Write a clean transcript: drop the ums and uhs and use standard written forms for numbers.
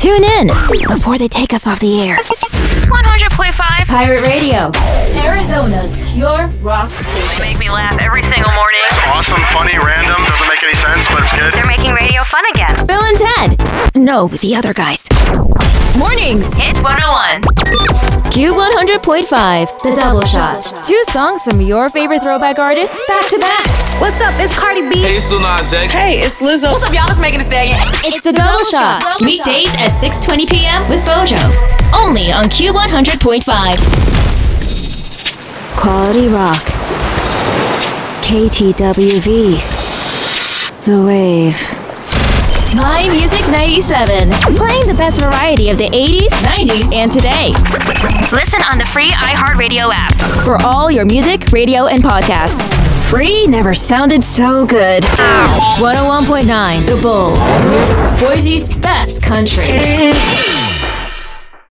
Tune in before they take us off the air. 100.5 Pirate Radio, Arizona's pure rock station. Make me laugh every single morning. It's awesome, funny, random, doesn't make any sense, but it's good. They're making radio fun again. Bill and Ted. No, the other guys. Mornings. Hits 101. Cube 100.5, The Double Shot. 2 songs from your favorite throwback artists back to back. What's up? It's Cardi B. Hey, it's Lil Nas X. Hey, it's Lizzo. What's up, y'all? It's Megan Thee Stallion. It's The Double Shot. Weekdays at 6:20 p.m. with Bojo. Only on Cube 100.5. Quality rock. KTWV. The Wave. My Music 97. Playing the best variety of the 80s, 90s, and today. Listen on the free iHeartRadio app. For all your music, radio, and podcasts. Free never sounded so good. 101.9 The Bull. Boise's best country.